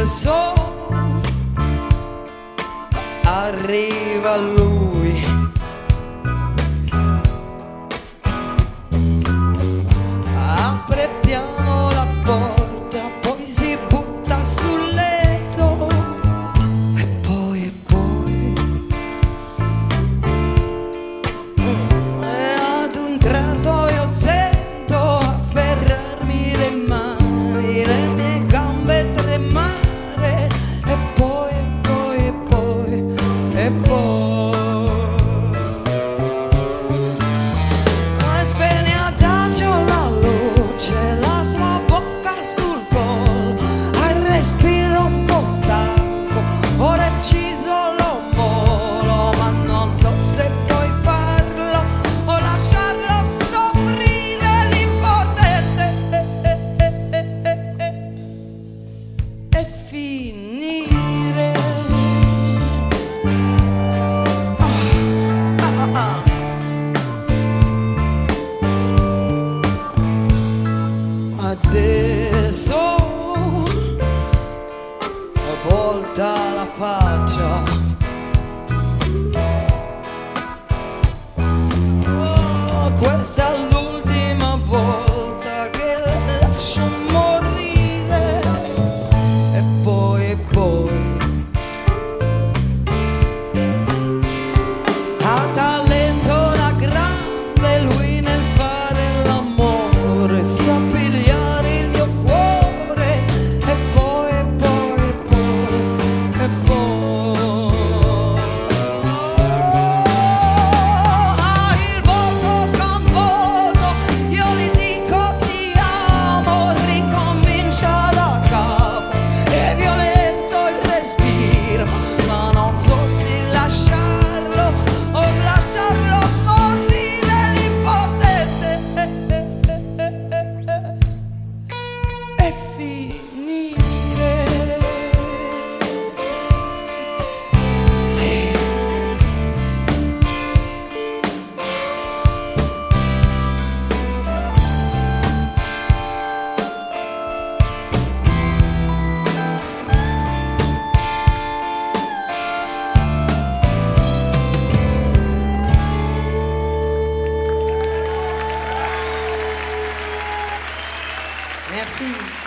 adesso arriva lui, apre piano la porta, poi si butta sul letto e poi ad un tratto io sento afferrarmi le mani, le mie gambe tremare e poi spegne adagio la luce, la sua bocca sul collo, al respiro un po' stanco, ho deciso lo molo, ma non so se puoi farlo o lasciarlo soffrire, l'importante è finire. Adesso volta la faccia, questa è l'ultima volta che lascio morire e poi ha talento da grande lui nel fare l'amore, sa pigliare il mio cuore e poi ha il volto sconvolto, io gli dico ti amo, ricomincia da capo, è violento il respiro, ma non so se lasciarlo o lasciarlo morire, l'importante è finire. Sì. Merci.